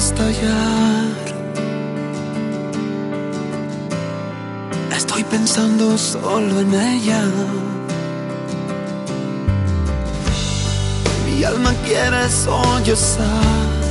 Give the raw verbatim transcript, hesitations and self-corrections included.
estallar. Estoy pensando solo en ella. Mi alma quiere sollozar.